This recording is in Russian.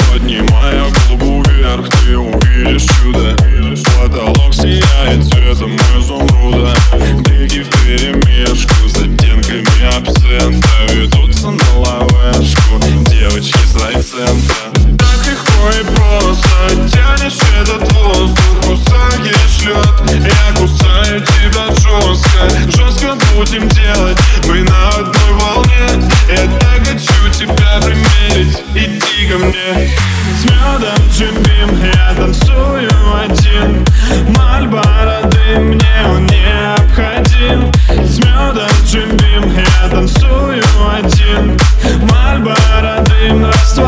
Поднимая голову вверх, ты увидишь чудо. Потолок сияет цветом изумруда. Блики вперемешку с оттенками абсента ведутся на ловешку девочки с райцентра. Так легко и просто тянешь этот воздух, кусаешь лед. Я кусаю тебя жестко, жестко будем делать. Мы на одной волне, я так хочу тебя примерить. Иди ко мне. С медом Jim Beam я танцую один. Мальборо дым, мне он необходим. С медом Jim Beam я танцую один. Мальборо дым, раствор.